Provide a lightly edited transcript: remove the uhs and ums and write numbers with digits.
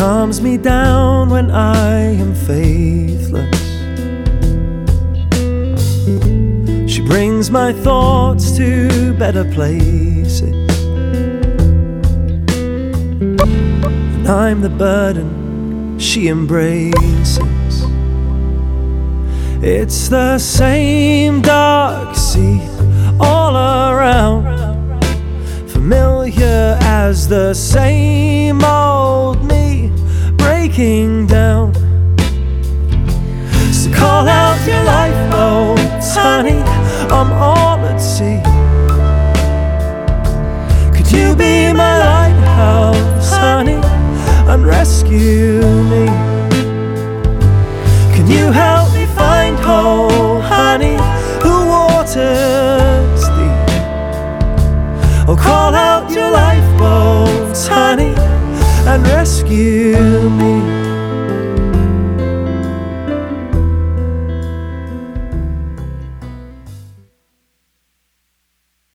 calms me down when I am faithless. She brings my thoughts to better places. And I'm the burden she embraces. It's the same dark sea all around, familiar as the same old me breaking down. So call out your lifeboats, honey, I'm all at sea. Could you be my lighthouse, honey, and rescue me? Can you help me find hope, honey, the water's deep? Oh, call out your lifeboats, honey, and rescue me.